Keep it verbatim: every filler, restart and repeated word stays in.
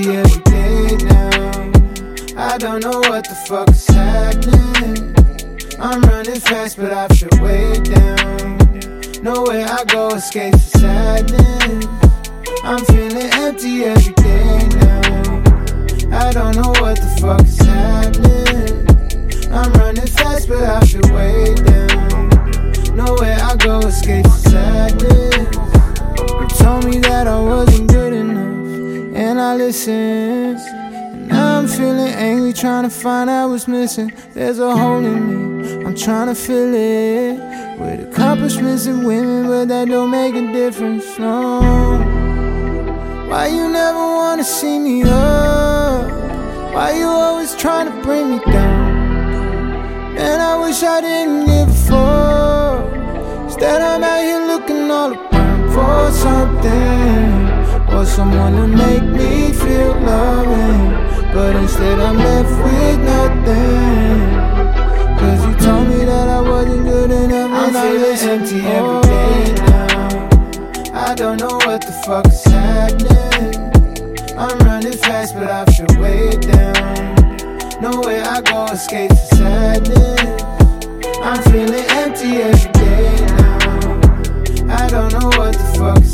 empty every day now. I don't know what the fuck is happening. I'm running fast, but I feel way down. Nowhere I go escapes the sadness. I'm feeling empty every day now. I don't know what the fuck is happening. I'm running fast, but I feel way down. Nowhere I go escapes the sadness. You told me that I wasn't good enough, and I listened. And now I'm feeling angry, trying to find out what's missing. There's a hole in me, I'm trying to fill it with accomplishments and women, but that don't make a difference, no. Why you never wanna see me up? Why you always trying to bring me down? Man, I wish I didn't give a fuck. Instead I'm out here looking all around for something, or someone to make me feel loving. But instead I'm left with nothing, cause you told me that I wasn't good enough. I'm feeling empty every day now. I don't know what the fuck is happening. I'm running fast, but I feel way down. Nowhere I go escapes the sadness. I'm feeling empty every day now. I don't know what the fuck is